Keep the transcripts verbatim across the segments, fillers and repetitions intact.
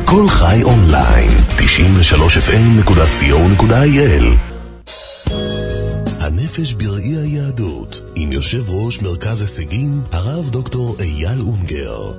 כל חי אונליין, תשעים ושלוש אף אם נקודה סי או נקודה איי אל. הנפש בראי היהדות, עם יושב ראש מרכז הישגים, הרב דוקטור אייל אונגר.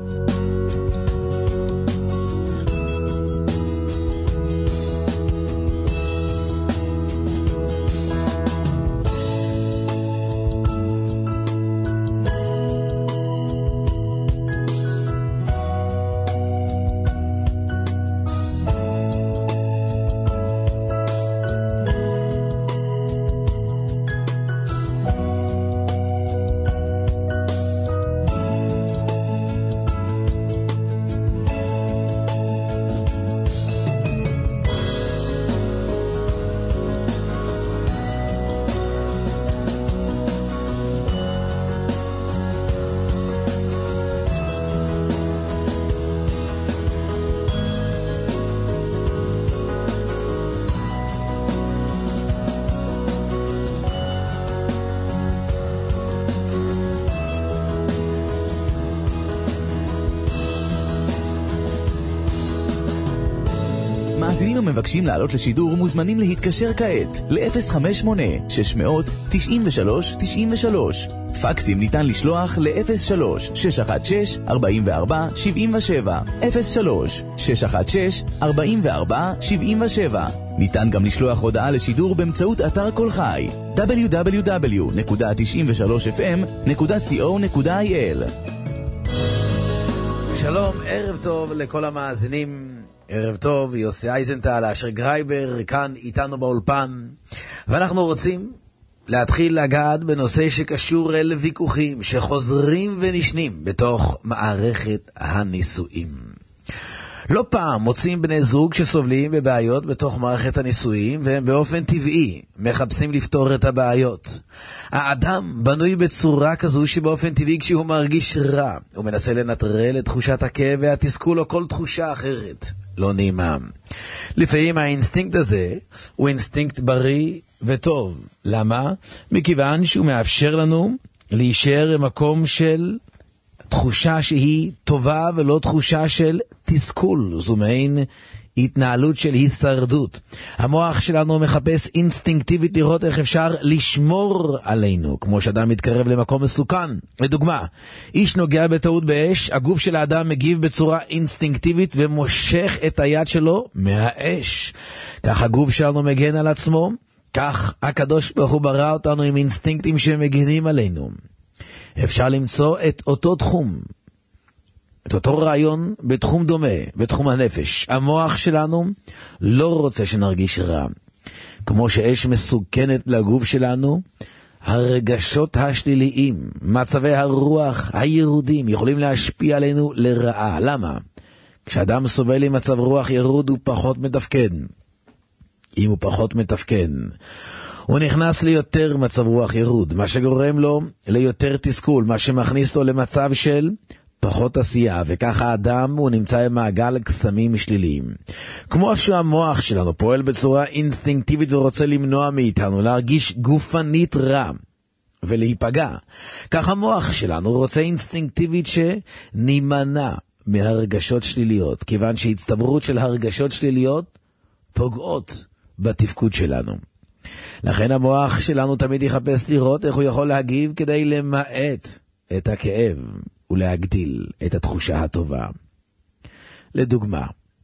מאזינים המבקשים לעלות לשידור מוזמנים להתקשר כעת ל-אפס חמש שמונה שש תשע שלוש תשע שלוש. פקסים ניתן לשלוח ל-אפס שלוש שש אחת שש ארבע ארבע שבע שבע אפס שלוש שש אחת שש ארבע ארבע שבע שבע. ניתן גם לשלוח הודעה לשידור באמצעות אתר כל חי דאבליו דאבליו דאבליו נקודה תשעים ושלוש אף אם נקודה סי או נקודה איי אל. שלום, ערב טוב לכל המאזינים. ערב טוב, יוסי אייזנטל, אשר גרייבר, כאן איתנו באולפן, ואנחנו רוצים להתחיל לגעת בנושא שקשור אל ויכוחים שחוזרים ונשנים בתוך מערכת הנישואים. לא פעם מוצאים בני זוג שסובלים בבעיות בתוך מערכת הנישואים, והם באופן טבעי מחפשים לפתור את הבעיות. האדם בנוי בצורה כזו שבאופן טבעי כשהוא מרגיש רע, הוא מנסה לנטרל את תחושת הכאב והתסכול או כל תחושה אחרת לא נעימה. לפעמים האינסטינקט הזה הוא אינסטינקט בריא וטוב. למה? מכיוון שהוא מאפשר לנו להישאר במקום של תחושה שהיא טובה ולא תחושה של תסכול. זו מעין התנהלות של הישרדות. המוח שלנו מחפש אינסטינקטיבית לראות איך אפשר לשמור עלינו, כמו שאדם מתקרב למקום מסוכן. לדוגמה, איש נוגע בטעות באש, הגוף של האדם מגיב בצורה אינסטינקטיבית ומושך את היד שלו מהאש. כך הגוף שלנו מגן על עצמו, כך הקדוש ברוך הוא ברא אותנו עם אינסטינקטים שמגנים עלינו. אפשר למצוא את אותו תחום, את אותו רעיון בתחום דומה, בתחום הנפש. המוח שלנו לא רוצה שנרגיש רע. כמו שאש מסוכנת לגוף שלנו, הרגשות השליליים, מצבי הרוח הירודים יכולים להשפיע עלינו לרעה. למה? כשאדם סובל עם מצב רוח ירוד הוא פחות מתפקד. אם הוא פחות מתפקד, הוא נכנס ליותר מצב רוח ירוד, מה שגורם לו ליותר תסכול, מה שמכניס לו למצב של פחות עשייה, וככה האדם הוא נמצא במעגל קסמים שליליים. כמו שהמוח שלנו פועל בצורה אינסטינקטיבית ורוצה למנוע מאיתנו להרגיש גופנית רע ולהיפגע, כך המוח שלנו רוצה אינסטינקטיבית שנימנע מהרגשות שליליות, כיוון שהצטברות של הרגשות שליליות פוגעות בתפקוד שלנו. לכן המוח שלנו תמיד יחפש לראות איך הוא יכול להגיב כדי למעט את הכאב ולהגדיל את התחושה הטובה. לדוגמה,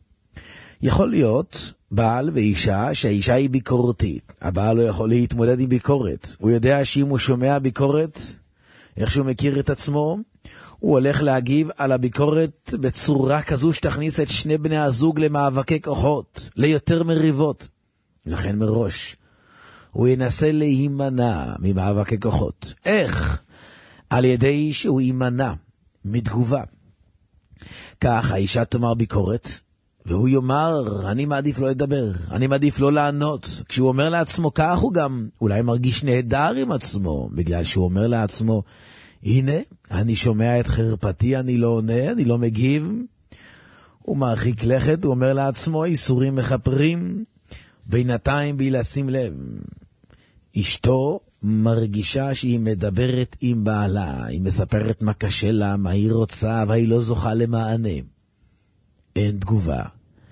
יכול להיות בעל ואישה שהאישה היא ביקורתית. הבעל לא יכול להתמודד עם ביקורת. הוא יודע שאם הוא שומע ביקורת, איך שהוא מכיר את עצמו, הוא הולך להגיב על הביקורת בצורה כזו שתכניס את שני בני הזוג למאבקי כוחות, ליותר מריבות. לכן מראש הוא ינסה להימנע ממאבקי כוחות. איך? על ידי שהוא יימנע מתגובה. כך האישה תאמר ביקורת, והוא יאמר, אני מעדיף לא לדבר, אני מעדיף לא לענות. כשהוא אומר לעצמו כך, הוא גם אולי מרגיש נהדר עם עצמו, בגלל שהוא אומר לעצמו, הנה, אני שומע את חרפתי, אני לא עונה, אני לא מגיב. הוא מרחיק לכת, הוא אומר לעצמו, איסורים מחפרים, בינתיים בי לשים לב. אשתו מרגישה שהיא מדברת עם בעלה, היא מספרת מה קשה לה, מה היא רוצה, והיא לא זוכה למענה. אין תגובה.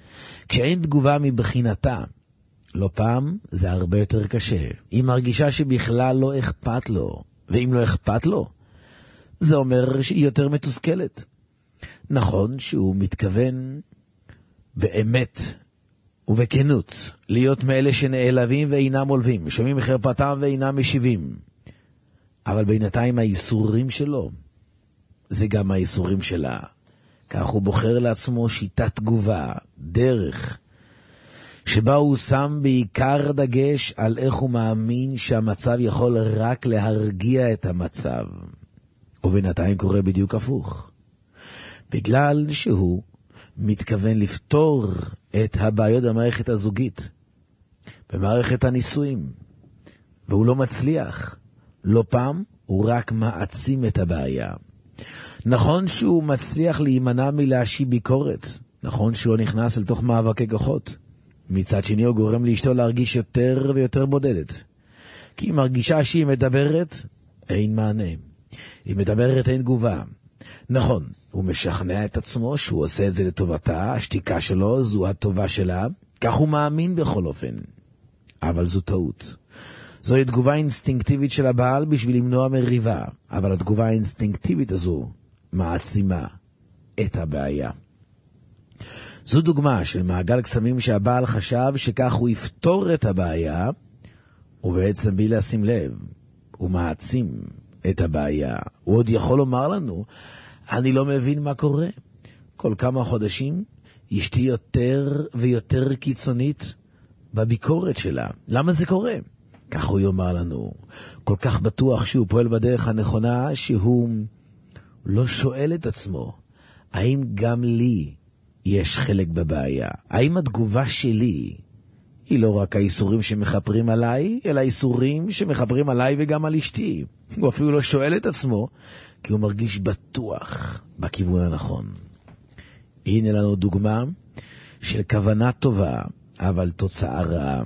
כשאין תגובה מבחינתה, לא פעם זה הרבה יותר קשה. היא מרגישה שבכלל לא אכפת לו, ואם לא אכפת לו, זה אומר שהיא יותר מתוסכלת. נכון שהוא מתכוון באמת ובכנות להיות מאלה שנעלבים ואינם עולבים, שומעים חרפתם ואינם משיבים. אבל בינתיים האיסורים שלו, זה גם האיסורים שלה. כך הוא בוחר לעצמו שיטת תגובה, דרך, שבה הוא שם בעיקר דגש על איך הוא מאמין שהמצב יכול רק להרגיע את המצב. ובינתיים קורה בדיוק הפוך. בגלל שהוא מתכוון לפתור את הבעיות במערכת הזוגית, במערכת הנישואים, והוא לא מצליח. לא פעם הוא רק מעצים את הבעיה. נכון שהוא מצליח להימנע מלהשיב ביקורת, נכון שהוא לא נכנס אל תוך מאבקי כוחות. מצד שני הוא גורם לאשתו להרגיש יותר ויותר בודדת. כי היא מרגישה שהיא מדברת, אין מענה. היא מדברת, אין תגובה. נכון, הוא משכנע את עצמו שהוא עושה את זה לטובתה, השתיקה שלו זו הטובה שלה, כך הוא מאמין בכל אופן. אבל זו טעות. זוהי תגובה אינסטינקטיבית של הבעל בשביל למנוע מריבה, אבל התגובה האינסטינקטיבית הזו מעצימה את הבעיה. זו דוגמה של מעגל קסמים שהבעל חשב שכך הוא יפתור את הבעיה, ובעצם בלי לשים לב, הוא מעצים את הבעיה. הוא עוד יכול לומר לנו, אני לא מבין מה קורה. כל כמה חודשים אשתי יותר ויותר קיצונית בביקורת שלה. למה זה קורה? כך הוא יאמר לנו, כל כך בטוח שהוא פועל בדרך הנכונה, שהוא לא שואל את עצמו, האם גם לי יש חלק בבעיה? האם התגובה שלי היא לא רק האיסורים שמחפרים עליי, אלא האיסורים שמחפרים עליי וגם על אשתי? הוא אפילו לא שואל את עצמו, כי הוא מרגיש בטוח בכיוון הנכון. הנה לנו דוגמה של כוונה טובה, אבל תוצאה רעה.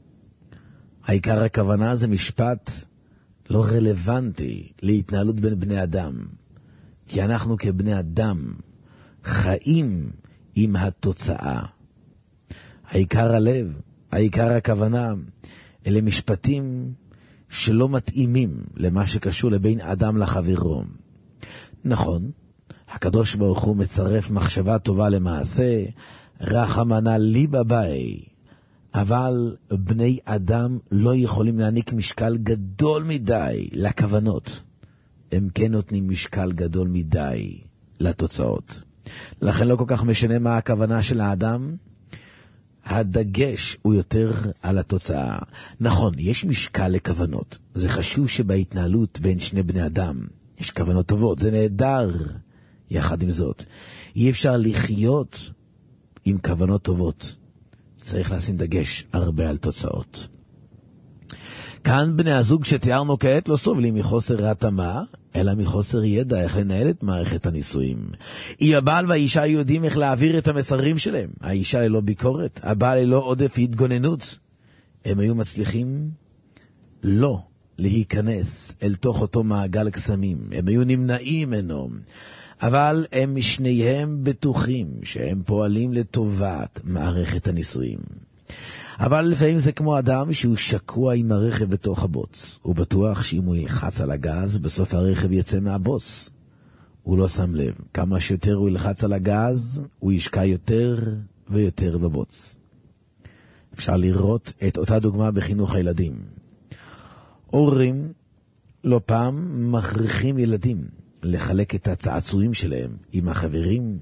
העיקר הכוונה זה משפט לא רלוונטי להתנהלות בין בני אדם. כי אנחנו כבני אדם חיים עם התוצאה. העיקר הלב, העיקר הכוונה, אלה משפטים שלא מתאימים למה שקשור לבין אדם לחברו. נכון, הקדוש ברוך הוא מצרף מחשבה טובה למעשה, רחמנא ליבא באי, אבל בני אדם לא יכולים להעניק משקל גדול מדי לכוונות. הם כן נותנים משקל גדול מדי לתוצאות. לכן לא כל כך משנה מה הכוונה של האדם, הדגש הוא יותר על התוצאה. נכון, יש משקל לכוונות. זה חשוב שבהתנהלות בין שני בני אדם יש כוונות טובות, זה נהדר. יחד עם זאת, אי אפשר לחיות עם כוונות טובות. צריך לשים דגש הרבה על תוצאות. כאן בני הזוג שתיארנו כעת לא סובלים מחוסר התאמה, אלא מחוסר ידע איך לנהל את מערכת הנישואים. היא הבעל והאישה יודעים איך להעביר את המסרים שלהם. האישה ללא ביקורת, הבעל ללא עודף התגוננות. הם היו מצליחים לא להיכנס אל תוך אותו מעגל קסמים. הם היו נמנעים ממנו. אבל הם משניהם בטוחים שהם פועלים לטובת מערכת הנישואים. אבל לפעמים זה כמו אדם שהוא שקוע עם הרכב בתוך הבוץ. הוא בטוח שאם הוא ילחץ על הגז, בסוף הרכב יצא מהבוץ. הוא לא שם לב. כמה שיותר הוא ילחץ על הגז, הוא ישקע יותר ויותר בבוץ. אפשר לראות את אותה דוגמה בחינוך הילדים. הורים לא פעם מכריחים ילדים לחלק את הצעצועים שלהם עם החברים,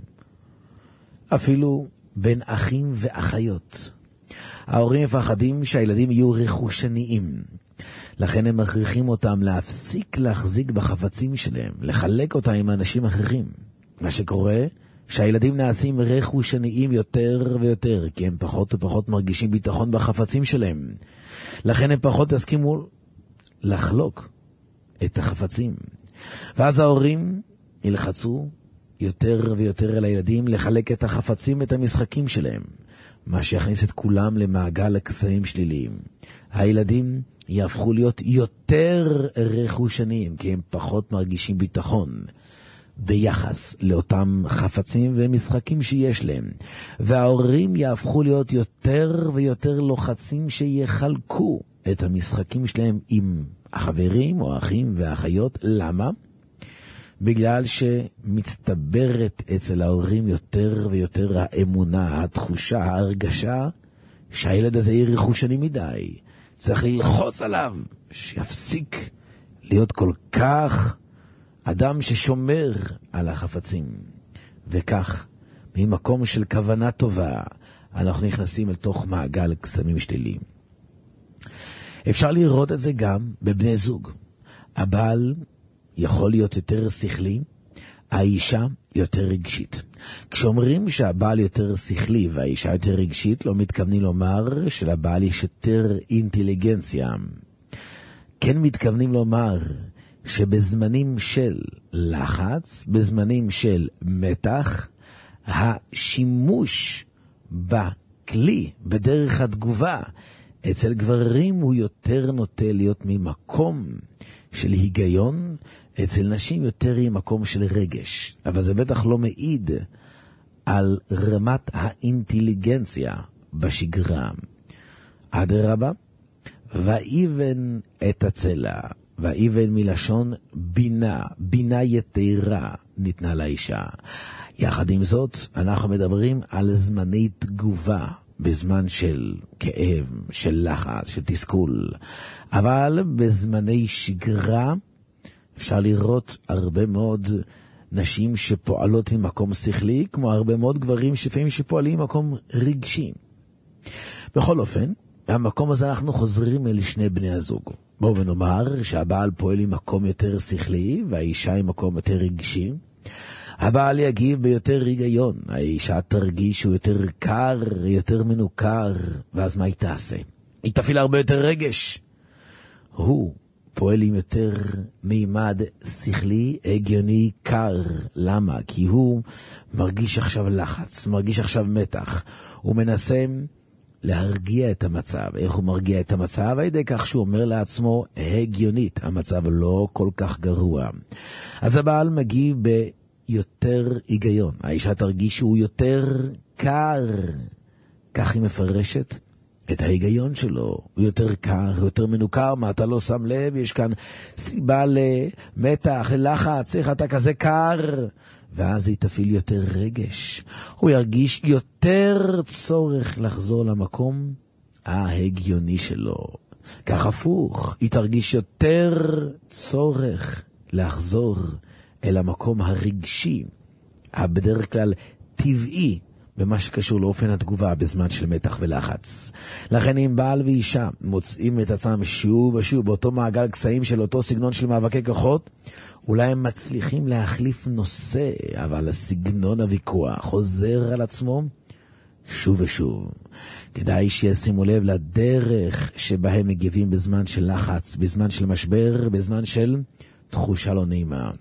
אפילו בין אחים ואחיות. ההורים מפחדים שהילדים יהיו רכושניים, לכן הם מכריחים אותם להפסיק להחזיק בחפצים שלהם, לחלק אותם עם אנשים אחרים. מה שקורה, שהילדים נעשים רכושניים יותר ויותר, כי הם פחות ופחות מרגישים ביטחון בחפצים שלהם. לכן הם פחות יסכימו לחלוק את החפצים. ואז ההורים ילחצו יותר ויותר אל הילדים לחלק את החפצים ואת המשחקים שלהם, מה שיכניס את כולם למעגל הקסמים שליליים. הילדים יהפכו להיות יותר רכושניים, כי הם פחות מרגישים ביטחון ביחס לאותם חפצים ומשחקים שיש להם, וההורים יהפכו להיות יותר ויותר לוחצים שיחלקו את המשחקים שלהם עם החברים או האחים והאחיות. למה? בגלל שמצטברת אצל ההורים יותר ויותר האמונה, התחושה, ההרגשה שהילד הזה יהיה רכושני מדי. צריך ללחוץ עליו שיפסיק להיות כל כך אדם ששומר על החפצים. וכך, ממקום של כוונה טובה, אנחנו נכנסים אל תוך מעגל קסמים שליליים. אפשר לראות את זה גם בבני זוג. הבעל יכול להיות יותר שכלי, האישה יותר רגשית. כשאומרים שהבעל יותר שכלי והאישה יותר רגשית, לא מתכוונים לומר שלבעל יש יותר אינטליגנציה. כן מתכוונים לומר שבזמנים של לחץ, בזמנים של מתח, השימוש בכלי, בדרך התגובה, אצל גברים הוא יותר נוטה להיות ממקום של היגיון, אצל נשים יותר היא מקום של רגש. אבל זה בטח לא מעיד על רמת האינטליגנציה בשגרה. אדרבה, ואיבן את הצלע, ואיבן מלשון בינה, בינה יתרה ניתנה לאישה. יחד עם זאת, אנחנו מדברים על זמני תגובה, בזמן של כאב, של לחץ, של תסכול. אבל בזמני שגרה אפשר לראות הרבה מאוד נשים שפועלות ממקום שכלי, כמו הרבה מאוד גברים שפעמים שפועלים ממקום רגשי. בכל אופן, במקום הזה אנחנו חוזרים אל שני בני הזוג. בואו ונאמר שהבעל פועל ממקום יותר שכלי והאישה עם מקום יותר רגשי. הבעל יגיב ביותר היגיון, האישה תרגיש שהוא יותר קר, יותר מנוכר, ואז מה היא תעשה? היא תפעיל הרבה יותר רגש. הוא פועל עם יותר מימד שכלי, הגיוני, קר. למה? כי הוא מרגיש עכשיו לחץ, מרגיש עכשיו מתח. הוא מנסה להרגיע את המצב. איך הוא מרגיע את המצב? על ידי כך שהוא אומר לעצמו, הגיונית, המצב לא כל כך גרוע. אז הבעל מגיב ב... יותר היגיון. האישה תרגיש שהוא יותר קר. כך היא מפרשת את ההיגיון שלו. הוא יותר קר, יותר מנוכר. מה אתה לא שם לב? יש כאן סיבה למתח, ללחץ. איך אתה כזה קר? ואז היא תפעיל יותר רגש. הוא ירגיש יותר צורך לחזור למקום ההגיוני שלו. כך הפוך. היא תרגיש יותר צורך לחזור אל המקום הרגשי, הבדרך כלל טבעי, במה שקשור לאופן התגובה בזמן של מתח ולחץ. לכן אם בעל ואישה מוצאים את עצמם שוב ושוב באותו מעגל קסמים של אותו סגנון של מאבקי כוחות, אולי הם מצליחים להחליף נושא, אבל הסגנון הוויכוח חוזר על עצמו שוב ושוב. כדאי שישימו לב לדרך שבה הם מגיבים בזמן של לחץ, בזמן של משבר, בזמן של תחושה לא נעימה.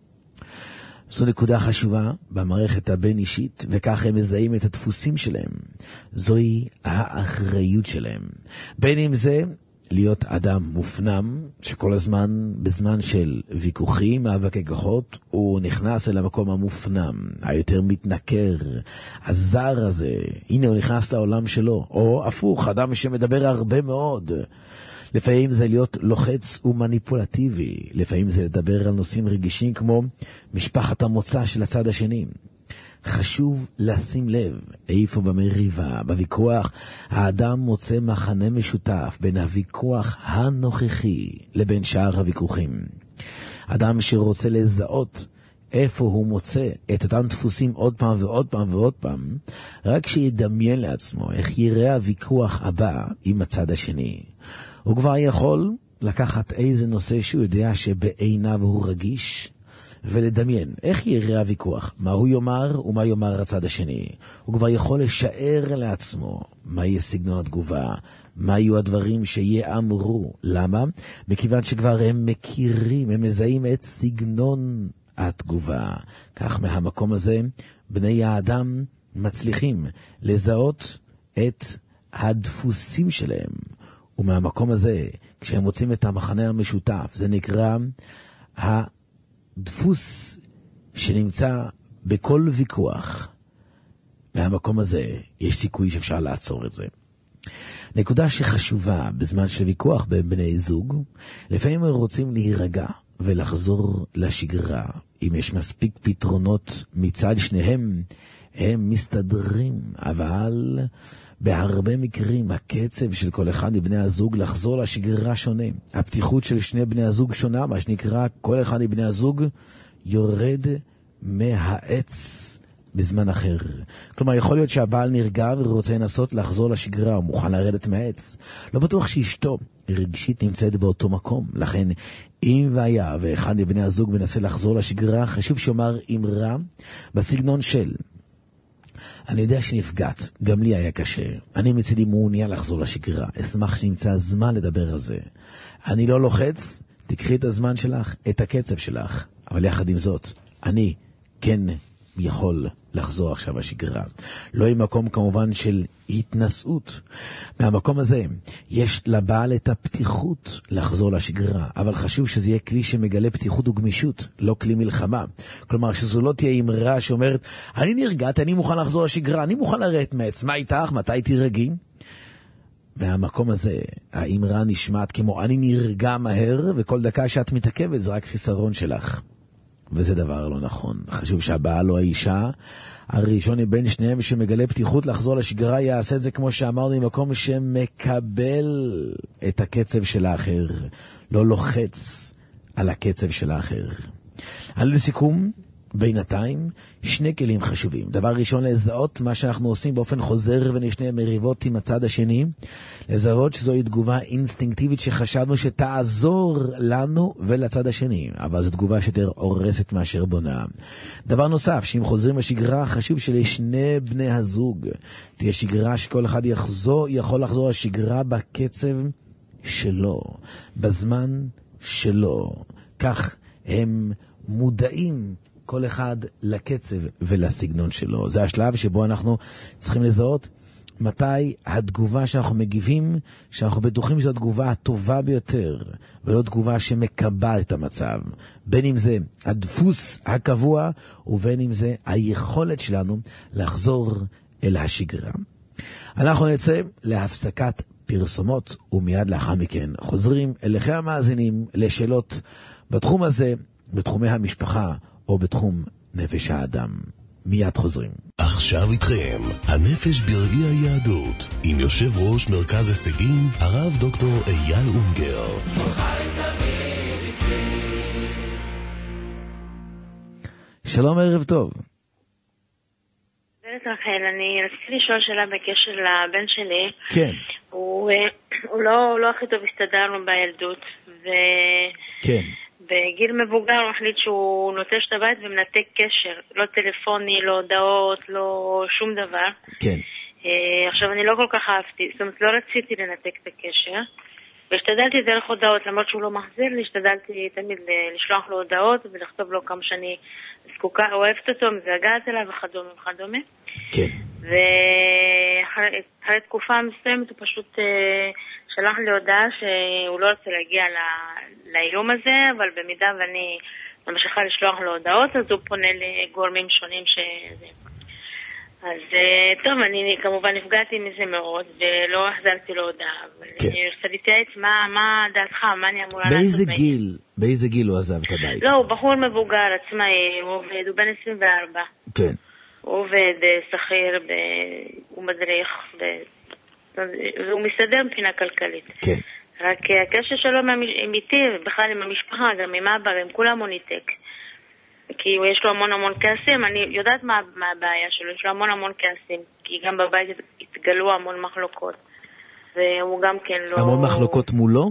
זו נקודה חשובה במערכת הבין אישית, וכך הם מזהים את הדפוסים שלהם. זוהי האחריות שלהם. בין אם זה להיות אדם מופנם, שכל הזמן בזמן של ויכוחים, מאבקי כוחות, הוא נכנס אל המקום המופנם, היותר מתנכר, הזר הזה, הנה הוא נכנס לעולם שלו. או הפוך, אדם שמדבר הרבה מאוד. לפעמים זה להיות לוחץ ומניפולטיבי, לפעמים זה לדבר על נושאים רגישים כמו משפחת המוצא של הצד השני. חשוב לשים לב איפה במריבה, בוויכוח, האדם מוצא מחנה משותף בין הוויכוח הנוכחי לבין שאר הוויכוחים. אדם שרוצה לזהות איפה הוא מוצא את אותם דפוסים עוד פעם ועוד פעם ועוד פעם, רק שידמיין לעצמו איך יראה הוויכוח הבא עם הצד השני. הוא כבר יכול לקחת איזה נושא שהוא יודע שבעיניו הוא רגיש, ולדמיין איך יראה הוויכוח, מה הוא יאמר ומה יאמר הצד השני. הוא כבר יכול לשער לעצמו מה יהיה סגנון התגובה, מה יהיו הדברים שיאמרו. למה? מכיוון שכבר הם מכירים, הם מזהים את סגנון התגובה. כך מהמקום הזה בני האדם מצליחים לזהות את הדפוסים שלהם. ומהמקום הזה, כשהם מוצאים את המחנה המשותף, זה נקרא הדפוס שנמצא בכל ויכוח. מהמקום הזה יש סיכוי שאפשר לעצור את זה. נקודה שחשובה בזמן של ויכוח בין בני זוג, לפעמים הם רוצים להירגע ולחזור לשגרה. אם יש מספיק פתרונות מצד שניהם, הם מסתדרים, אבל בהרבה מקרים הקצב של כל אחד מבני הזוג לחזור לשגרה שונה. הפתיחות של שני בני הזוג שונה, מה שנקרא כל אחד מבני הזוג יורד מהעץ בזמן אחר. כלומר, יכול להיות שהבעל נרגע ורוצה לנסות לחזור לשגרה, הוא מוכן לרדת מהעץ. לא בטוח שאשתו רגשית נמצאת באותו מקום. לכן, אם והיה ואחד מבני הזוג מנסה לחזור לשגרה, חשוב שאומר אמרה בסגנון של אני יודע שנפגעת, גם לי היה קשה. אני מצידי מעוניין לחזור לשגרה. אשמח שנמצא זמן לדבר על זה. אני לא לוחץ, תקחי את הזמן שלך, את הקצב שלך. אבל יחד עם זאת, אני כן יכול לחזור עכשיו לשגרה. לא עם מקום כמובן של התנסות. מהמקום הזה יש לבעל את הפתיחות לחזור לשגרה, אבל חשוב שזה יהיה כלי שמגלה פתיחות וגמישות, לא כלי מלחמה. כלומר, שזו לא תהיה אמרה שאומרת, אני נרגעת, אני מוכן לחזור לשגרה, אני מוכן לרדת מעץ, מה איתך, מתי תירגעי? מהמקום הזה, האמרה נשמעת כמו, אני נרגע מהר, וכל דקה שאת מתעכבת זה רק חיסרון שלך. וזה דבר לא נכון. חשוב שהבעל או האישה, הראשון מבין שניהם שמגלה פתיחות לחזור לשגרה, יעשה את זה כמו שאמרנו, ממקום שמקבל את הקצב של האחר, לא לוחץ על הקצב של האחר. על לסיכום, בינתיים, שני כלים חשובים. דבר ראשון, לזהות מה שאנחנו עושים באופן חוזר ונשנה מריבות עם הצד השני. לזהות שזוהי תגובה אינסטינקטיבית שחשבנו שתעזור לנו ולצד השני, אבל זו תגובה שיותר הורסת מאשר בונה. דבר נוסף, שאם חוזרים לשגרה, חשוב שלשני בני הזוג תהיה שגרה שכל אחד יחזור, יכול לחזור לשגרה בקצב שלו, בזמן שלו. כך הם מודעים כל אחד לקצב ולסגנון שלו. זה השלב שבו אנחנו צריכים לזהות מתי התגובה שאנחנו מגיבים, שאנחנו בטוחים שזו התגובה הטובה ביותר, ולא תגובה שמקבע את המצב. בין אם זה הדפוס הקבוע, ובין אם זה היכולת שלנו לחזור אל השגרה. אנחנו נצא להפסקת פרסומות, ומיד לאחר מכן חוזרים אליכם המאזינים לשאלות בתחום הזה, בתחומי המשפחה, או בתחום נפש האדם. מיד חוזרים. עכשיו איתכם, הנפש בראי היהדות, עם יושב ראש מרכז הישגים, הרב דוקטור אייל אונגר. שלום, ערב טוב. רחל, אני רציתי לשאול שאלה בקשר לבן שלי. כן. הוא, הוא לא, לא הכי טוב הסתדרנו בילדות, ו... כן. בגיל מבוגר הוא החליט שהוא נוטש את הבית ומנתק קשר, לא טלפוני, לא הודעות, לא שום דבר. כן. עכשיו אני לא כל כך אהבתי, זאת אומרת לא רציתי לנתק את הקשר, והשתדלתי דרך הודעות, למרות שהוא לא מחזיר לי, השתדלתי תמיד לשלוח לו הודעות ולכתוב לו כמה שאני זקוקה, אוהבת אותו, מזגעת אליו וכדומה וכדומה. כן. ואחרי תקופה מסוימת הוא פשוט שלח לי הודעה שהוא לא רוצה להגיע לאיום הזה, אבל במידה ואני ממשיכה לשלוח לו הודעות, אז הוא פונה לגורמים שונים שזה. אז טוב, אני כמובן נפגעתי מזה מאוד, ולא החזרתי לו הודעה, אבל כן. אני רוצה להתייעץ, מה, מה דעתך, מה אני אמורה לעשות? באיזה גיל, באיזה גיל הוא עזב את הבית? לא, הוא בחור מבוגר, עצמאי, הוא עובד, הוא בן עשרים וארבע. כן. הוא עובד שכיר, ב... הוא מדריך, ב... והוא מסתדר מבחינה כלכלית. כן. רק הקשר שלו עם איתי, בכלל עם המשפחה, גם עם אבא, עם כולם הוא ניתק. כי יש לו המון המון כעסים, אני יודעת מה, מה הבעיה שלו, יש לו המון המון כעסים, כי גם בבית התגלו המון מחלוקות, והוא גם כן לא... המון מחלוקות מולו?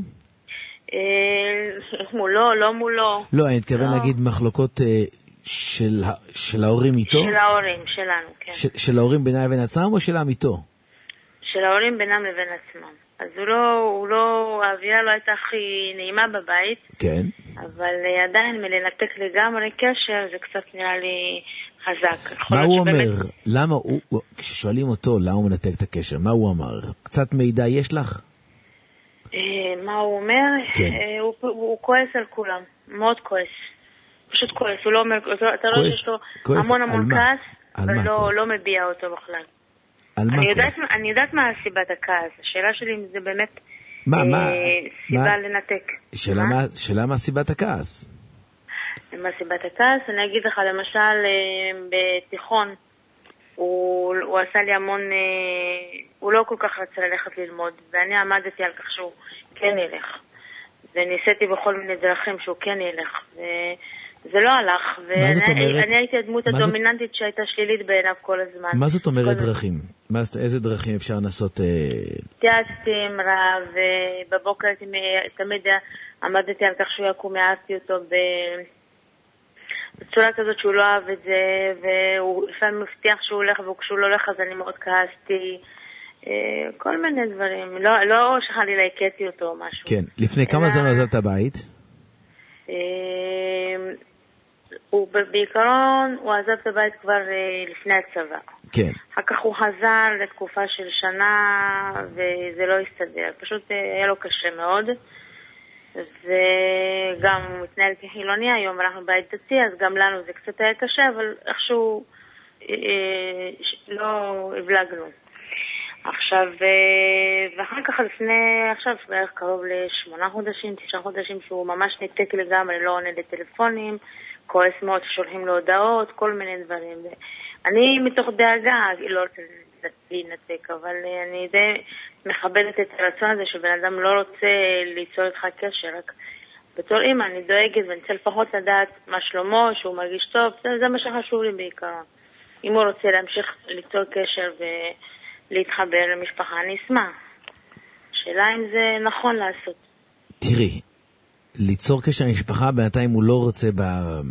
מולו, לא מולו. לא, אני מתכוון לא. להגיד מחלוקות של, של ההורים איתו? של ההורים, שלנו, כן. של, של ההורים בינם לבין עצמם או של עמיתו? של ההורים בינם לבין עצמם. אז הוא לא, הוא לא, האווירה לא הייתה הכי נעימה בבית. כן. אבל עדיין מלנתק לגמרי קשר, זה קצת נראה לי חזק. מה הוא אומר? למה הוא, כששואלים אותו למה הוא מנתק את הקשר, מה הוא אמר? קצת מידע יש לך? מה הוא אומר? כן. הוא, הוא כועס על כולם, מאוד כועס. פשוט כועס, הוא לא אומר, אתה לא שיש לו המון המון כעס, אבל לא מביע אותו בכלל. אני יודעת מה סיבת הכעס, השאלה שלי אם זה באמת סיבה לנתק. שאלה מה סיבת הכעס? מה סיבת הכעס? אני אגיד לך, למשל, בתיכון, הוא עשה לי המון, הוא לא כל כך רצה ללכת ללמוד, ואני עמדתי על כך שהוא כן ילך. וניסיתי בכל מיני דרכים שהוא כן ילך, וזה לא הלך, ואני הייתי הדמות הדומיננטית שהייתה שלילית בעיניו כל הזמן. מה זאת אומרת דרכים? איזה דרכים אפשר לנסות? התייעצתי עם רב, ובבוקר תמיד עמדתי על כך שהוא יקום, העצתי אותו בצורה כזאת שהוא לא אהב את זה, והוא לפעמים מבטיח שהוא הולך, וכשהוא לא הולך אז אני מאוד כעסתי, כל מיני דברים. לא, לא שחלי להיקטי אותו או משהו. כן. לפני כמה זמן עזב את הבית? הוא בעיקרון, הוא עזב את הבית כבר לפני הצבא. כן. אחר כך הוא חזר לתקופה של שנה, וזה לא הסתדר. פשוט היה לו קשה מאוד. וגם הוא מתנהל כחילוני היום, אנחנו בית דתי, אז גם לנו זה קצת היה קשה, אבל איכשהו לא הבלגנו. עכשיו, ואחר כך לפני, עכשיו בערך קרוב לשמונה חודשים, תשעה חודשים, שהוא ממש ניתק לגמרי, לא עונה לטלפונים, כועס מאוד ששולחים לו הודעות, כל מיני דברים. אני מתוך דאגה, לא רוצה להינתק, אבל אני די מכבדת את הרצון הזה שבן אדם לא רוצה ליצור איתך קשר, רק בתור אימא אני דואגת ואני רוצה לפחות לדעת מה שלמה, שהוא מרגיש טוב, זה, זה מה שחשוב לי בעיקרון. אם הוא רוצה להמשיך ליצור קשר ולהתחבר למשפחה, אני אשמח. שאלה אם זה נכון לעשות. תראי, ליצור קשר למשפחה בינתיים הוא לא רוצה ב...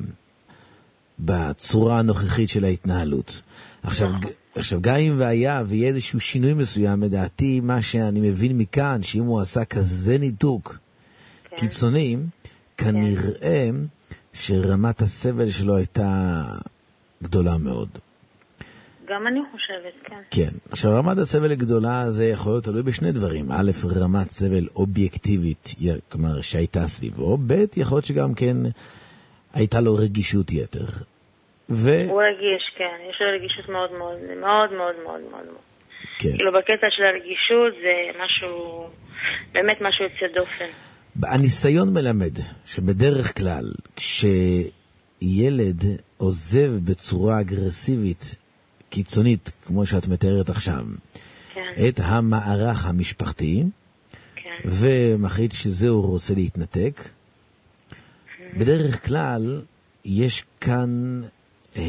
בצורה הנוכחית של ההתנהלות. עכשיו, נכון. עכשיו, גם אם והיה ויהיה איזשהו שינוי מסוים, לדעתי, מה שאני מבין מכאן, שאם הוא עשה כזה ניתוק כן. קיצוני, כנראה כן. שרמת הסבל שלו הייתה גדולה מאוד. גם אני חושבת, כן. כן. עכשיו, רמת הסבל הגדולה זה יכול להיות תלוי בשני דברים. א', רמת סבל אובייקטיבית, כלומר, שהייתה סביבו. ב', יכול להיות שגם כן הייתה לו רגישות יתר. ו... הוא רגיש, כן. יש לו רגישות מאוד מאוד, מאוד מאוד מאוד מאוד. כן. כאילו בקטע של הרגישות זה משהו, באמת משהו יוצא דופן. הניסיון מלמד שבדרך כלל כשילד עוזב בצורה אגרסיבית, קיצונית, כמו שאת מתארת עכשיו, כן. את המערך המשפחתי, כן. ומחליט שזהו רוצה להתנתק, בדרך כלל יש כאן אה,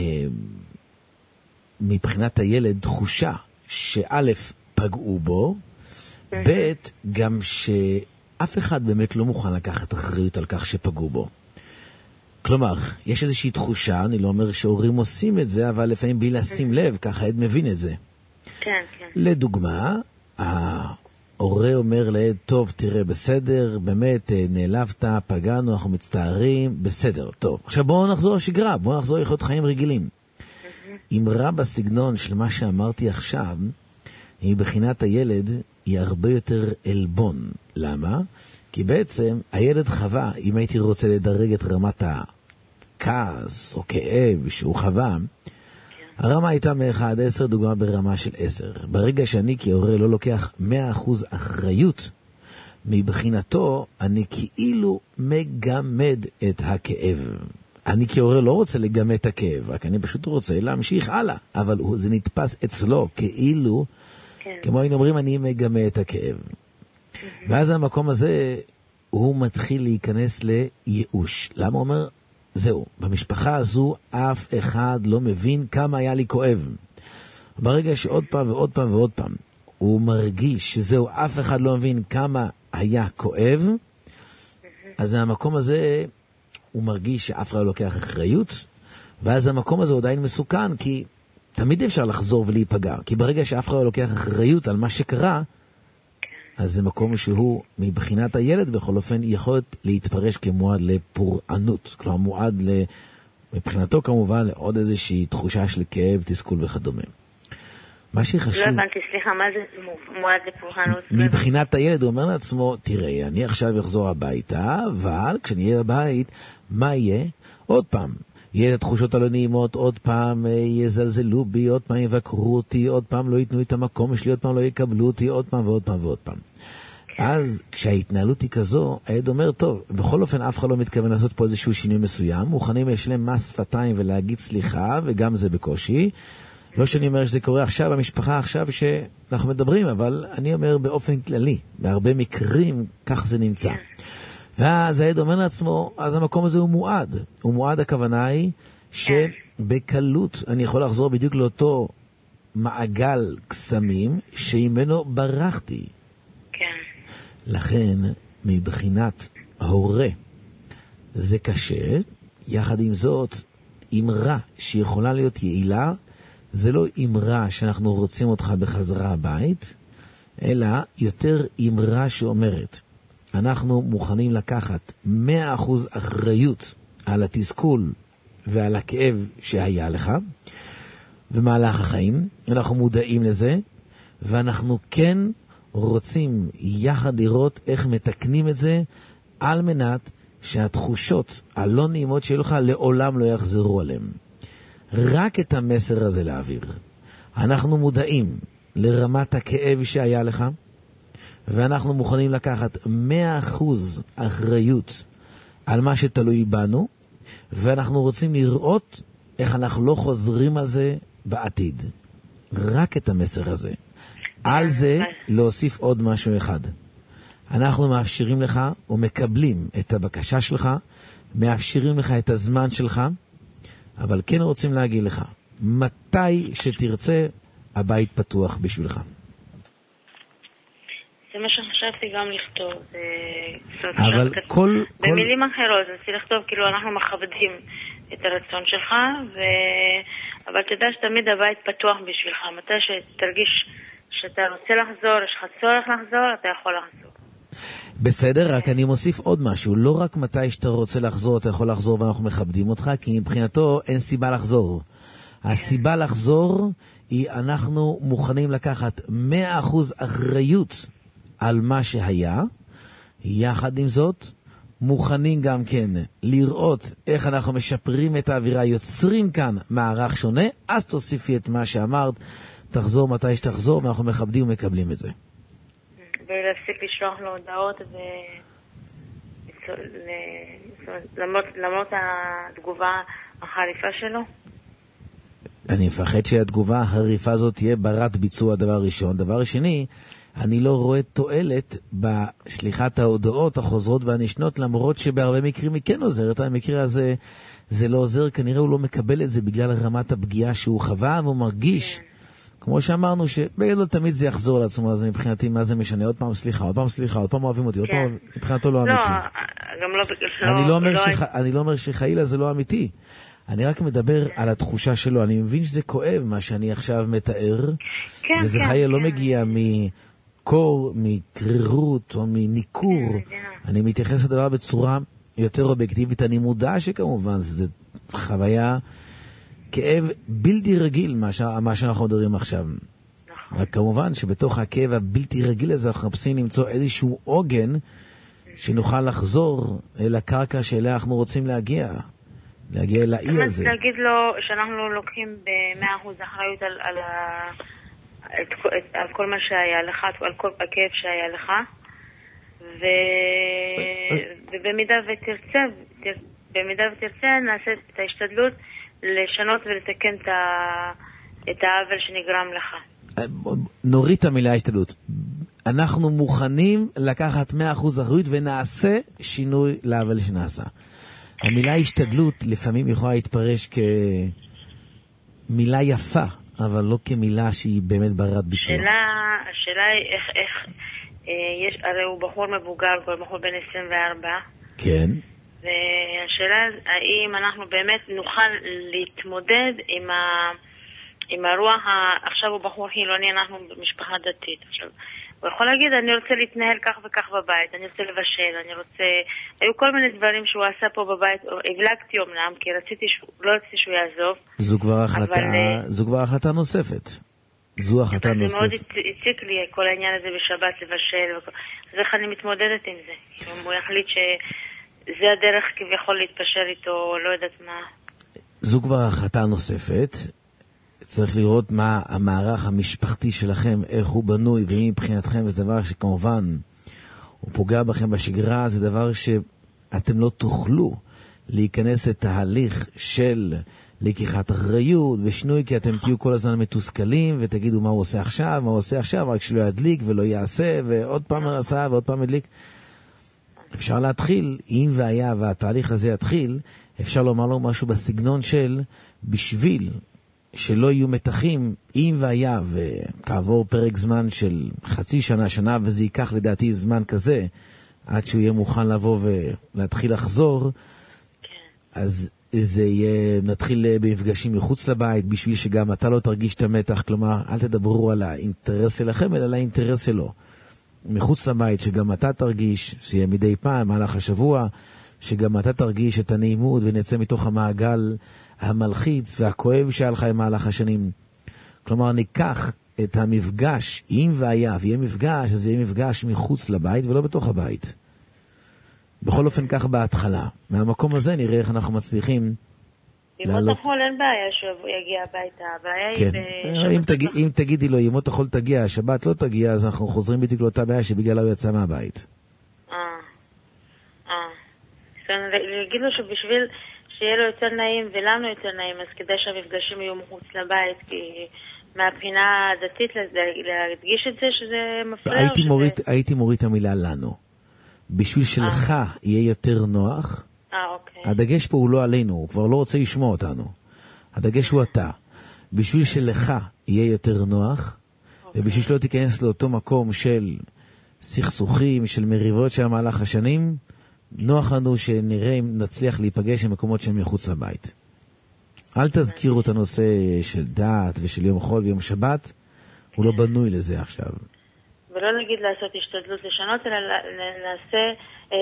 מבחינת הילד תחושה שא' פגעו בו, ב' גם שאף אחד באמת לא מוכן לקחת אחריות על כך שפגעו בו. כלומר, יש איזושהי תחושה, אני לא אומר שהורים עושים את זה, אבל לפעמים בלי לשים לב, ככה עד מבין את זה. כן, כן. לדוגמה, ההורה אומר לילד, טוב, תראה, בסדר, באמת, נעלבת, פגענו, אנחנו מצטערים, בסדר, טוב. עכשיו בואו נחזור לשגרה, בואו נחזור לחיות חיים רגילים. אם רע בסגנון של מה שאמרתי עכשיו, היא בחינת הילד, היא הרבה יותר אלבון. למה? כי בעצם הילד חווה, אם הייתי רוצה לדרג את רמת הכעס או כאב שהוא חווה, הרמה הייתה מ-אחד עד עשר, דוגמה ברמה של עשר. ברגע שאני כהורה לא לוקח מאה אחוז אחריות, מבחינתו אני כאילו מגמד את הכאב. אני כהורה לא רוצה לגמד את הכאב, רק אני פשוט רוצה להמשיך הלאה, אבל זה נתפס אצלו כאילו, כן. כמו היינו אומרים, אני מגמד את הכאב. ואז המקום הזה, הוא מתחיל להיכנס לייאוש. למה הוא אומר? זהו, במשפחה הזו אף אחד לא מבין כמה היה לי כואב. ברגע שעוד פעם ועוד פעם ועוד פעם, הוא מרגיש שזהו, אף אחד לא מבין כמה היה כואב, אז המקום הזה, הוא מרגיש שאף אחד לא לוקח אחריות, ואז המקום הזה הוא עדיין מסוכן, כי תמיד אפשר לחזור ולהיפגע, כי ברגע שאף אחד לא לוקח אחריות על מה שקרה, אז זה מקום שהוא, מבחינת הילד, בכל אופן, יכול להתפרש כמועד לפורענות. כלומר, מועד מבחינתו, כמובן, לעוד איזושהי תחושה של כאב, תסכול וכדומה. מה שחשוב... לא הבנתי, סליחה, מה זה מועד לפולחנות? מבחינת הילד הוא אומר לעצמו, תראה, אני עכשיו אחזור הביתה, אבל כשאני אהיה בבית, מה יהיה? עוד פעם, יהיה התחושות הלא נעימות, עוד פעם יזלזלו בי, עוד פעם יבקרו אותי, עוד פעם לא ייתנו את המקום שלי, עוד פעם לא יקבלו אותי, עוד פעם ועוד פעם ועוד פעם. אז כשההתנהלות היא כזו, הילד אומר, טוב, בכל אופן אף אחד לא מתכוון לעשות פה איזשהו שינוי מסוים, מוכנים לשלם מס שפתיים ולהגיד סליחה, וגם זה בקושי. לא שאני אומר שזה קורה עכשיו במשפחה, עכשיו שאנחנו מדברים, אבל אני אומר באופן כללי, בהרבה מקרים כך זה נמצא. ואז הילד אומר לעצמו, אז המקום הזה הוא מועד. הוא מועד, הכוונה היא שבקלות אני יכול לחזור בדיוק לאותו מעגל קסמים שעימנו ברחתי. כן. לכן, מבחינת ההורה, זה קשה. יחד עם זאת, אמרה שיכולה להיות יעילה, זה לא אמרה שאנחנו רוצים אותך בחזרה הבית, אלא יותר אמרה שאומרת, אנחנו מוכנים לקחת מאה אחוז אחריות על התסכול ועל הכאב שהיה לך, במהלך החיים, אנחנו מודעים לזה, ואנחנו כן רוצים יחד לראות איך מתקנים את זה, על מנת שהתחושות הלא נעימות שיהיו לך לעולם לא יחזרו עליהם. רק את המסר הזה להעביר. אנחנו מודעים לרמת הכאב שהיה לך, ואנחנו מוכנים לקחת מאה אחוז אחריות על מה שתלוי בנו, ואנחנו רוצים לראות איך אנחנו לא חוזרים על זה בעתיד. רק את המסר הזה. על זה להוסיף עוד משהו אחד. אנחנו מאפשרים לך ומקבלים את הבקשה שלך, מאפשרים לך את הזמן שלך, אבל כן רוצים להגיד לך, מתי שתרצה, הבית פתוח בשבילך. זה מה שחשבתי גם לכתוב. אבל כל... במילים אחרות, רציתי לכתוב, כאילו אנחנו מכבדים את הרצון שלך, אבל תדע שתמיד הבית פתוח בשבילך. מתי שתרגיש שאתה רוצה לחזור, יש לך צורך לחזור, אתה יכול לחזור. בסדר, רק אני מוסיף עוד משהו. לא רק מתי שאתה רוצה לחזור, אתה יכול לחזור ואנחנו מכבדים אותך, כי מבחינתו אין סיבה לחזור. הסיבה לחזור היא אנחנו מוכנים לקחת מאה אחוז אחריות על מה שהיה, יחד עם זאת, מוכנים גם כן לראות איך אנחנו משפרים את האווירה, יוצרים כאן מערך שונה, אז תוסיפי את מה שאמרת, תחזור מתי שתחזור, ואנחנו מכבדים ומקבלים את זה. ולהפסיק לשלוח לו הודעות, למרות התגובה החריפה שלו? אני מפחד שהתגובה החריפה הזאת תהיה ברת ביצוע דבר ראשון. דבר שני, אני לא רואה תועלת בשליחת ההודעות החוזרות והנשנות, למרות שבהרבה מקרים היא כן עוזרת. המקרה הזה זה לא עוזר, כנראה הוא לא מקבל את זה בגלל רמת הפגיעה שהוא חווה, והוא מרגיש, כמו שאמרנו, שבגדול תמיד זה יחזור לעצמו, אז מבחינתי מה זה משנה? עוד פעם סליחה, עוד פעם סליחה, עוד פעם אוהבים אותי, עוד פעם מבחינתו לא אמיתי. גם לא... אני לא אומר שחיילה זה לא אמיתי. אני רק מדבר על התחושה שלו. אני מבין שזה כואב מה שאני עכשיו מתאר, וזה חיילה לא מגיע מקור, מקרירות או מניקור. אני מתייחס לדבר בצורה יותר אובייקטיבית. אני מודע שכמובן זה חוויה, כאב בלתי רגיל מה שאנחנו מדברים עכשיו. רק כמובן שבתוך הכאב הבלתי רגיל הזה אנחנו מחפשים למצוא איזשהו עוגן שנוכל לחזור אל הקרקע שאליה אנחנו רוצים להגיע. להגיע אל האי הזה. להגיד לו שאנחנו לוקחים ב-מאה אחוז אחריות על, על, על, על כל מה שהיה לך, על כל הכאב שהיה לך, ו... ובמידה ותרצה, במידה ותרצה נעשה את ההשתדלות לשנות ולתקן את, ה... את העוול שנגרם לך. נוריד את המילה השתדלות. אנחנו מוכנים לקחת מאה אחוז אחריות ונעשה שינוי לעוול שנעשה. המילה השתדלות לפעמים יכולה להתפרש כמילה יפה, אבל לא כמילה שהיא באמת ברת ביצוע. השאלה, השאלה היא איך, איך, יש, הרי הוא בחור מבוגר, הוא בחור בן עשרים וארבע. כן. והשאלה האם אנחנו באמת נוכל להתמודד עם, ה, עם הרוח, ה, עכשיו הוא בחור חילוני, אנחנו במשפחה דתית. עכשיו, הוא יכול להגיד, אני רוצה להתנהל כך וכך בבית, אני רוצה לבשל, אני רוצה... היו כל מיני דברים שהוא עשה פה בבית, הבלגתי אומנם, כי רציתי שהוא, לא רציתי שהוא יעזוב. זו כבר החלטה, אבל... זו כבר החלטה נוספת. זו החלטה נוספת. זה מאוד הציק לי כל העניין הזה בשבת לבשל, אז איך אני מתמודדת עם זה? אם הוא יחליט שזה הדרך כביכול להתפשר איתו, לא יודעת מה. זו כבר החלטה נוספת. צריך לראות מה המערך המשפחתי שלכם, איך הוא בנוי, ואם מבחינתכם זה דבר שכמובן הוא פוגע בכם בשגרה, זה דבר שאתם לא תוכלו להיכנס לתהליך של לקיחת אחריות ושינוי, כי אתם תהיו כל הזמן מתוסכלים ותגידו מה הוא עושה עכשיו, מה הוא עושה עכשיו, רק שלא ידליק ולא יעשה, ועוד פעם עשה ועוד פעם ידליק. אפשר להתחיל, אם והיה והתהליך הזה יתחיל, אפשר לומר לו משהו בסגנון של בשביל שלא יהיו מתחים, אם והיה וכעבור פרק זמן של חצי שנה, שנה, וזה ייקח לדעתי זמן כזה, עד שהוא יהיה מוכן לבוא ולהתחיל לחזור, אז זה יהיה, נתחיל במפגשים מחוץ לבית, בשביל שגם אתה לא תרגיש את המתח, כלומר, אל תדברו על האינטרס שלכם, אלא על האינטרס שלו. מחוץ לבית, שגם אתה תרגיש, שיהיה מדי פעם, מהלך השבוע, שגם אתה תרגיש את הנעימות, ונצא מתוך המעגל המלחיץ והכואב שהיה לך עם מהלך השנים. כלומר, ניקח את המפגש, אם והיה, ויהיה מפגש, אז יהיה מפגש מחוץ לבית, ולא בתוך הבית. בכל אופן כך בהתחלה. מהמקום הזה נראה איך אנחנו מצליחים ימות החול אין בעיה שהוא יגיע הביתה. הבעיה כן. היא אם, תגיד, אם תגידי לו ימות החול תגיע, השבת לא תגיע, אז אנחנו חוזרים בדיוק לאותה בעיה שבגללה הוא יצא מהבית. אה. אה. זאת אומרת, להגיד לו שבשביל שיהיה לו יותר נעים ולנו יותר נעים, אז כדי שהמפגשים יהיו מחוץ לבית, כי מהבחינה הדתית להדגיש את זה שזה מפריע. הייתי, שזה... מוריד, הייתי מוריד את המילה לנו. בשביל שלך אה. יהיה יותר נוח, אה, אוקיי. הדגש פה הוא לא עלינו, הוא כבר לא רוצה לשמוע אותנו. הדגש הוא אתה. בשביל שלך יהיה יותר נוח, אוקיי. ובשביל שלא תיכנס לאותו מקום של סכסוכים, של מריבות של מהלך השנים, נוח לנו שנראה אם נצליח להיפגש במקומות שהם מחוץ לבית. אל תזכירו את הנושא של דת ושל יום חול ויום שבת, הוא לא בנוי לזה עכשיו. ולא נגיד לעשות השתדלות לשנות, אלא נעשה,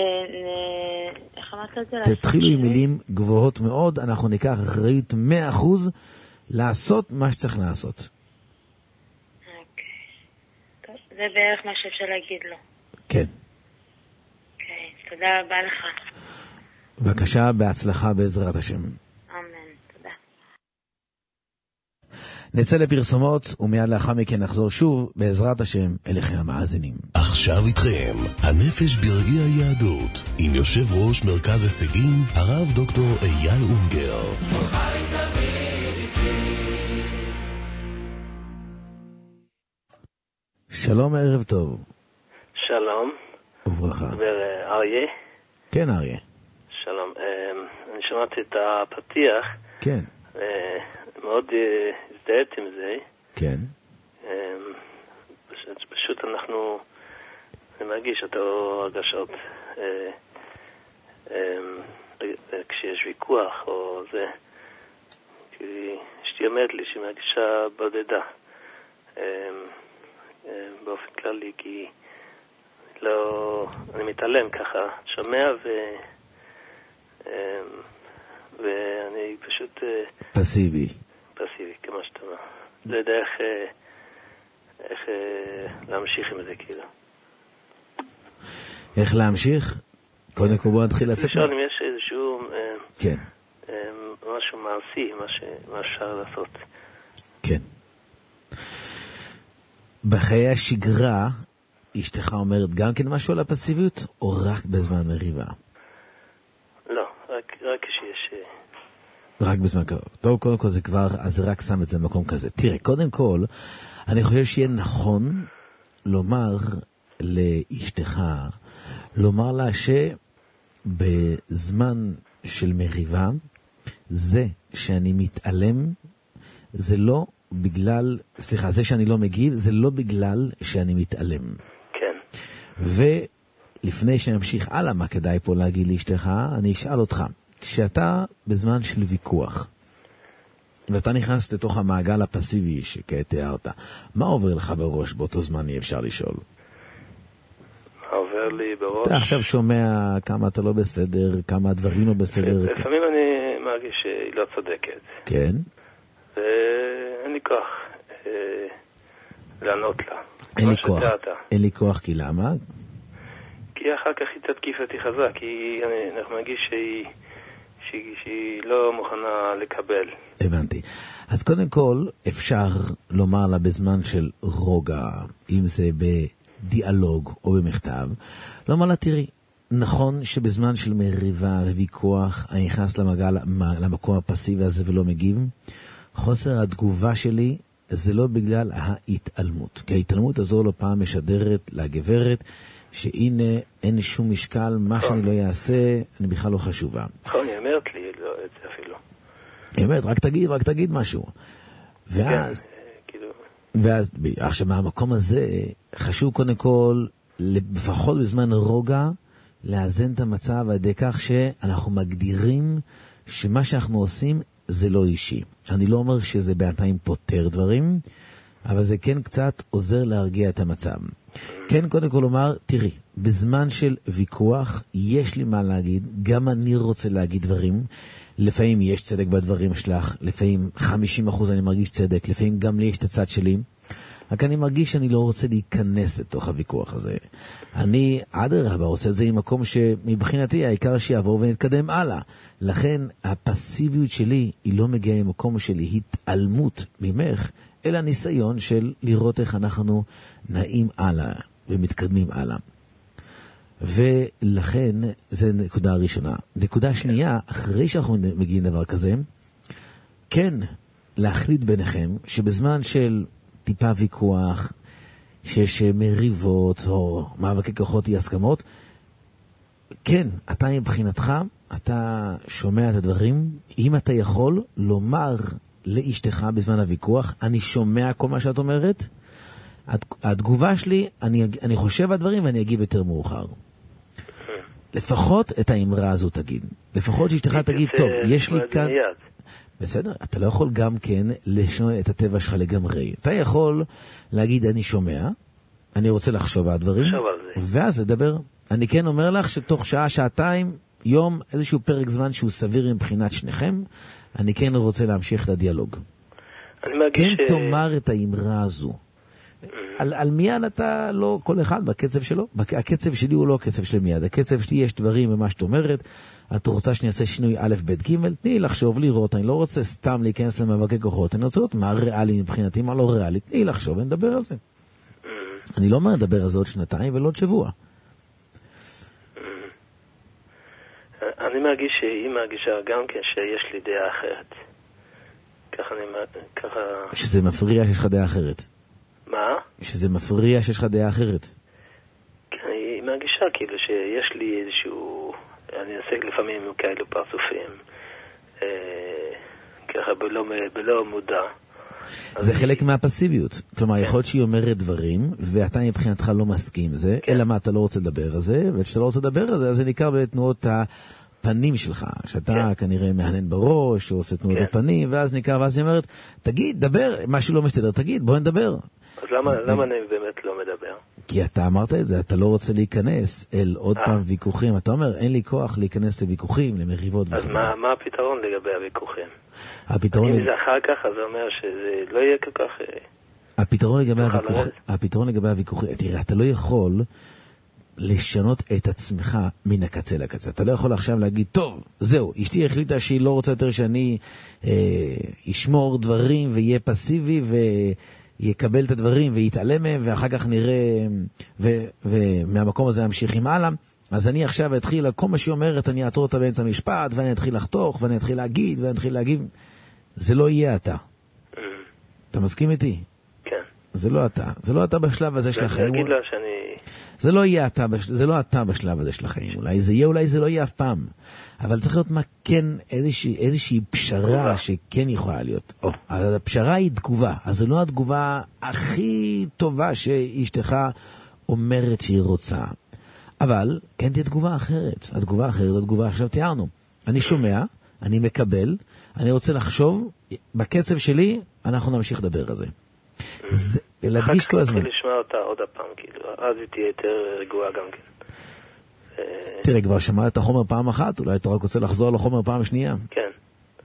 איך אמרת את זה? תתחילו עם מילים גבוהות מאוד, אנחנו ניקח אחריות מאה אחוז לעשות מה שצריך לעשות. אוקיי. טוב, זה בערך מה שאפשר להגיד לו. כן. אוקיי, תודה רבה לך. בבקשה, בהצלחה בעזרת השם. אמן, תודה. נצא לפרסומות, ומיד לאחר מכן נחזור שוב, בעזרת השם, אליכם המאזינים. עכשיו איתכם, הנפש בראי היהדות, עם יושב ראש מרכז הישגים, הרב דוקטור אייל אונגר. שלום, ערב טוב. שלום. וברכה. דבר אריה. כן, אריה. שלום. אני שמעתי את הפתיח. כן. מאוד הזדהית עם זה. כן. פשוט אנחנו, אני מרגיש אותו הרגשות. כשיש ויכוח או זה, כי אשתי אומרת לי שהיא מרגישה בודדה. באופן כללי, כי לא, אני מתעלם ככה, שומע ו... ואני פשוט... פסיבי. פסיבי, כמו שאתה אומר. לא יודע איך, איך להמשיך עם זה, כאילו. איך להמשיך? קודם כל בוא נתחיל לצאת. לשאול אם יש איזשהו... כן. משהו מעשי, מה אפשר לעשות. כן. בחיי השגרה, אשתך אומרת גם כן משהו על הפסיביות, או רק בזמן מריבה? לא, רק, רק כשיש... רק בזמן קרוב. טוב, קודם כל זה כבר, אז זה רק שם את זה במקום כזה. תראה, קודם כל, אני חושב שיהיה נכון לומר לאשתך, לומר לה שבזמן של מריבה, זה שאני מתעלם, זה לא בגלל, סליחה, זה שאני לא מגיב, זה לא בגלל שאני מתעלם. כן. ולפני שנמשיך הלאה, מה כדאי פה להגיד לאשתך, אני אשאל אותך, כשאתה בזמן של ויכוח, ואתה נכנס לתוך המעגל הפסיבי שתיארת, מה עובר לך בראש באותו זמן, אי אפשר לשאול? מה עובר לי בראש? אתה עכשיו שומע כמה אתה לא בסדר, כמה הדברים לא בסדר. לפעמים אני מרגיש שהיא לא צודקת. כן. ואין לי כוח. לענות לה. אין לי כוח. אין לי כוח, כי למה? כי אחר כך היא תתקיף אותי חזק, כי אני, אני מרגיש שהיא, שהיא, שהיא לא מוכנה לקבל. הבנתי. אז קודם כל, אפשר לומר לה בזמן של רוגע, אם זה בדיאלוג או במכתב, לומר לה, תראי, נכון שבזמן של מריבה וויכוח, אני נכנס למגל, למקום הפסיבי הזה ולא מגיב, חוסר התגובה שלי זה לא בגלל ההתעלמות. כי ההתעלמות הזו לא פעם משדרת לגברת, שהנה אין שום משקל, מה שאני לא יעשה, אני בכלל לא חשובה. נכון, היא אומרת לי לא, את זה אפילו. היא אומרת, רק תגיד, רק תגיד משהו. ואז, ואז, עכשיו מהמקום הזה, חשוב קודם כל, לפחות בזמן רוגע, לאזן את המצב על ידי כך שאנחנו מגדירים שמה שאנחנו עושים זה לא אישי. אני לא אומר שזה בינתיים פותר דברים, אבל זה כן קצת עוזר להרגיע את המצב. כן, קודם כל לומר, תראי, בזמן של ויכוח יש לי מה להגיד, גם אני רוצה להגיד דברים, לפעמים יש צדק בדברים שלך, לפעמים חמישים אחוז אני מרגיש צדק, לפעמים גם לי יש את הצד שלי, רק אני מרגיש שאני לא רוצה להיכנס לתוך הוויכוח הזה. אני עד הרבה עושה את זה עם מקום שמבחינתי העיקר שיעבור ונתקדם הלאה. לכן הפסיביות שלי היא לא מגיעה עם מקום של התעלמות ממך, אלא ניסיון של לראות איך אנחנו נעים הלאה ומתקדמים הלאה. ולכן זה נקודה ראשונה. נקודה שנייה, אחרי שאנחנו מגיעים דבר כזה, כן להחליט ביניכם שבזמן של טיפה ויכוח, שיש מריבות או מאבקי כוחות אי הסכמות, כן, אתה מבחינתך, אתה שומע את הדברים, אם אתה יכול לומר לאשתך בזמן הוויכוח, אני שומע כל מה שאת אומרת, התגובה שלי, אני, אני חושב על דברים ואני אגיב יותר מאוחר. לפחות את האמרה הזו תגיד. לפחות שאשתך תגיד, טוב, יש לי כאן... בסדר, אתה לא יכול גם כן לשנות את הטבע שלך לגמרי. אתה יכול להגיד, אני שומע, אני רוצה לחשוב על הדברים, ואז לדבר. אני כן אומר לך שתוך שעה, שעתיים, יום, איזשהו פרק זמן שהוא סביר מבחינת שניכם, אני כן רוצה להמשיך לדיאלוג. כן ש... תאמר את האמרה הזו. על, על מיד אתה לא כל אחד בקצב שלו. הקצב שלי הוא לא הקצב של מיד. הקצב שלי יש דברים במה שאת אומרת. את רוצה שאני אעשה שינוי א' ב' ג', תני לחשוב, לראות. אני לא רוצה סתם להיכנס למאבקי כוחות. אני רוצה לראות מה ריאלי מבחינתי, מה לא ריאלי. תני לחשוב ונדבר על זה. אני לא אומר לדבר על זה עוד שנתיים ולא עוד שבוע. אני מרגיש שהיא מרגישה גם כן שיש לי דעה אחרת. ככה אני... ככה... שזה מפריע שיש לך דעה אחרת. מה? שזה מפריע שיש לך דעה אחרת. כן, היא מרגישה כאילו שיש לי איזשהו... אני עושה לפעמים כאלו פרצופים. אה, ככה בלא, בלא מודע. זה חלק מהפסיביות. כלומר, יכול להיות שהיא אומרת דברים, ואתה מבחינתך לא מסכים זה, אלא מה, אתה לא רוצה לדבר על זה, וכשאתה לא רוצה לדבר על זה, אז זה ניכר בתנועות הפנים שלך, שאתה כנראה מהנן בראש, או עושה תנועות הפנים, ואז ניכר, ואז היא אומרת, תגיד, דבר, משהו לא משתדר, תגיד, בואי נדבר. אז למה אני באמת לא מדבר? כי אתה אמרת את זה, אתה לא רוצה להיכנס אל עוד פעם ויכוחים, אתה אומר, אין לי כוח להיכנס לוויכוחים, למריבות. אז מה הפתרון לגבי הוויכוחים? הפתרון... אם זה אחר כך, אז זה אומר שזה לא יהיה כל כך... הפתרון לגבי הוויכוחים, הפתרון לגבי הוויכוחים, תראה, אתה לא יכול לשנות את עצמך מן הקצה לקצה. אתה לא יכול עכשיו להגיד, טוב, זהו, אשתי החליטה שהיא לא רוצה יותר שאני אה, ישמור דברים ויהיה פסיבי ויקבל את הדברים ויתעלם מהם, ואחר כך נראה, ו, ומהמקום הזה המשיכים הלאה. אז אני עכשיו אתחיל, כל מה שהיא אומרת, אני אעצור אותה באמצע המשפט, ואני אתחיל לחתוך, ואני אתחיל להגיד, ואני אתחיל להגיב. זה לא יהיה אתה. אתה מסכים איתי? כן. זה לא אתה. זה לא אתה בשלב הזה של החיים. להגיד לה שאני... זה לא יהיה אתה, זה לא אתה בשלב הזה של החיים. אולי זה יהיה, אולי זה לא יהיה אף פעם. אבל צריך להיות מה כן, איזושהי, איזושהי פשרה שכן יכולה להיות. או, אז הפשרה היא תגובה. אז זה לא התגובה הכי טובה שאשתך אומרת שהיא רוצה. אבל כן תהיה תגובה אחרת. התגובה האחרת, התגובה עכשיו תיארנו. אני שומע, אני מקבל, אני רוצה לחשוב, בקצב שלי אנחנו נמשיך לדבר על זה. זה, להדגיש כל הזמן. אחר כך לשמוע אותה עוד הפעם, כאילו, אז היא תהיה יותר רגועה גם כן. תראה, כבר שמעת את החומר פעם אחת, אולי אתה רק רוצה לחזור לחומר פעם שנייה. כן.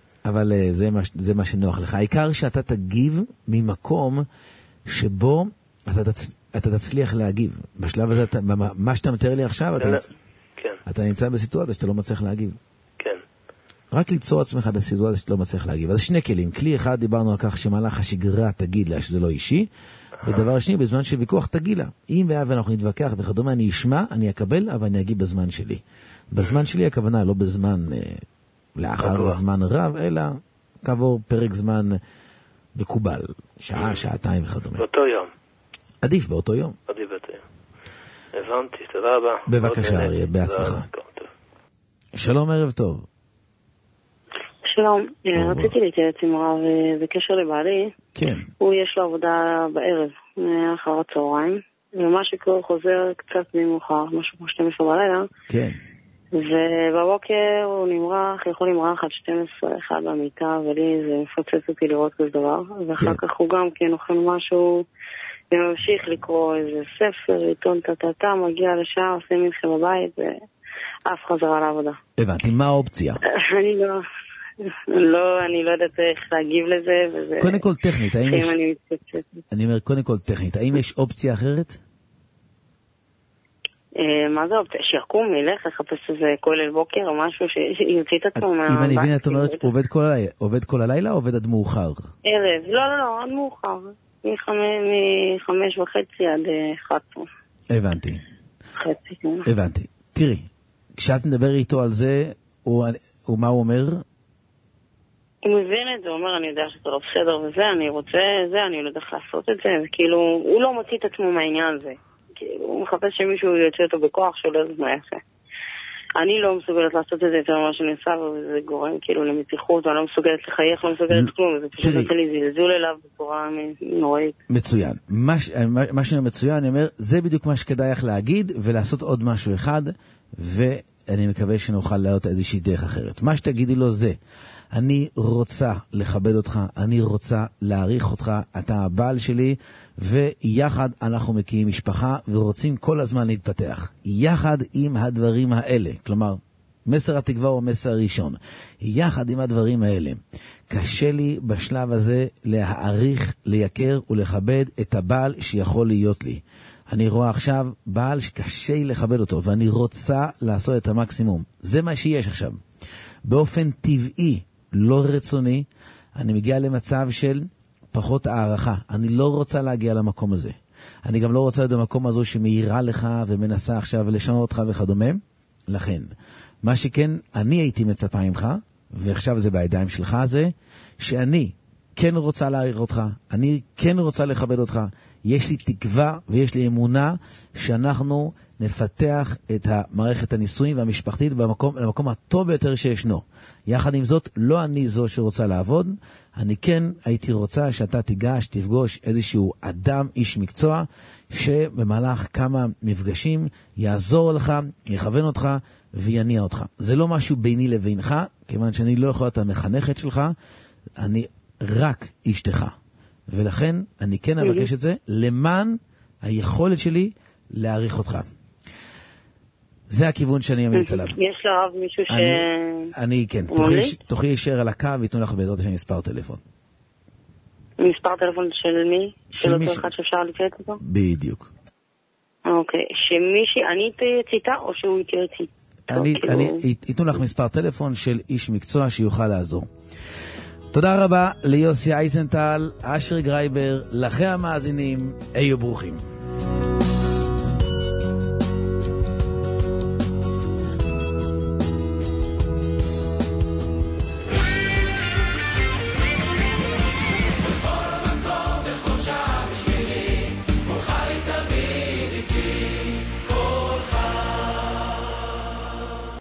אבל זה מה, זה מה שנוח לך. העיקר שאתה תגיב ממקום שבו אתה, תצ... אתה תצליח להגיב. בשלב הזה, אתה... מה שאתה מתאר לי עכשיו, אתה, נצ... כן. אתה נמצא בסיטואציה שאתה לא מצליח להגיב. כן. רק ליצור עצמך את הסיטואציה שאתה לא מצליח להגיב. אז שני כלים. כלי אחד, דיברנו על כך שמהלך השגרה תגיד לה שזה לא אישי, ודבר שני, בזמן שוויכוח תגיד לה. אם ואנחנו נתווכח וכדומה, אני אשמע, אני אקבל, אבל אני אגיב בזמן שלי. בזמן שלי הכוונה לא בזמן אה, לאחר זמן רב, אלא כעבור פרק זמן מקובל, שעה, שעתיים וכדומה. באותו יום. עדיף באותו יום. עדיף באותו יום. הבנתי, תודה רבה. בבקשה, אריה, בהצלחה. שלום, ערב טוב. שלום, רציתי להתייעץ עם הרב בקשר לבעלי. כן. הוא יש לו עבודה בערב, אחר הצהריים, ומה שקורה חוזר קצת ממאוחר, משהו כמו שתים עשרה בלילה. כן. ובבוקר הוא נמרח, יכול למרח עד שתים עשרה אחד במיטה, ולי זה מפוצץ אותי לראות כזה דבר. ואחר כך הוא גם כן אוכל משהו, וממשיך לקרוא איזה ספר, עיתון טטטה, מגיע לשעה, עושה מלחם בבית, ואף חזרה לעבודה. הבנתי, מה האופציה? אני לא... לא, אני לא יודעת איך להגיב לזה, וזה... קודם כל טכנית, האם יש... אני מתפצצת. אני אומר, קודם כל טכנית, האם יש אופציה אחרת? מה זה אופציה? שיקום, ילך לחפש איזה כולל בוקר או משהו שיוציא את עצמו מהבית. אם אני מבין, את אומרת, עובד כל הלילה, עובד כל הלילה או עובד עד מאוחר? ערב, לא, לא, לא, עד מאוחר. מחמש וחצי עד אחת עשרה. הבנתי. חצי, כן. הבנתי. תראי, כשאת מדבר איתו על זה, ומה הוא אומר? הוא מבין את זה, הוא אומר, אני יודע שזה לא בסדר וזה, אני רוצה זה, אני לא יודע איך לעשות את זה, וכאילו, הוא לא מוציא את עצמו מהעניין הזה. כאילו, הוא מחפש שמישהו יוצא אותו בכוח, שהוא לא יודעת מה יעשה. אני לא מסוגלת לעשות את זה יותר ממה שנעשה, וזה גורם כאילו למתיחות, ואני לא מסוגלת לחייך, לא מסוגלת כלום, וזה פשוט נותן לי זלזול אליו בצורה נוראית. מצוין. מה שאני מצוין, אני אומר, זה בדיוק מה שכדאי לך להגיד, ולעשות עוד משהו אחד, ואני מקווה שנוכל לעלות איזושהי דרך אחרת. מה שתגידי לו זה, אני רוצה לכבד אותך, אני רוצה להעריך אותך, אתה הבעל שלי, ויחד אנחנו מקימים משפחה ורוצים כל הזמן להתפתח. יחד עם הדברים האלה, כלומר, מסר התקווה הוא המסר הראשון. יחד עם הדברים האלה, קשה לי בשלב הזה להעריך, לייקר ולכבד את הבעל שיכול להיות לי. אני רואה עכשיו בעל שקשה לי לכבד אותו, ואני רוצה לעשות את המקסימום. זה מה שיש עכשיו. באופן טבעי, לא רצוני, אני מגיע למצב של פחות הערכה. אני לא רוצה להגיע למקום הזה. אני גם לא רוצה להיות במקום הזו שמאירה לך ומנסה עכשיו לשנות אותך וכדומה. לכן, מה שכן אני הייתי מצפה ממך, ועכשיו זה בידיים שלך, זה שאני כן רוצה להעריך אותך, אני כן רוצה לכבד אותך, יש לי תקווה ויש לי אמונה שאנחנו נפתח את המערכת הנישואים והמשפחתית במקום, למקום הטוב ביותר שישנו. יחד עם זאת, לא אני זו שרוצה לעבוד, אני כן הייתי רוצה שאתה תיגש, תפגוש איזשהו אדם, איש מקצוע, שבמהלך כמה מפגשים יעזור לך, יכוון אותך ויניע אותך. זה לא משהו ביני לבינך, כיוון שאני לא יכול להיות המחנכת שלך, אני רק אשתך. ולכן אני כן אבקש את זה למען היכולת שלי להעריך אותך. זה הכיוון שאני אמליץ עליו. יש לרב מישהו ש... אני, כן. תוכלי להישאר על הקו ויתנו לך בעזרת השם מספר טלפון. מספר טלפון של מי? של אותו אחד שאפשר להתייעץ אותו? בדיוק. אוקיי. שמישהי, אני אתייעץ איתה או שהוא יתייעץ איתה? אני, ייתנו לך מספר טלפון של איש מקצוע שיוכל לעזור. תודה רבה ליוסי אייזנטל, אשר גרייבר, לכם המאזינים, היו ברוכים.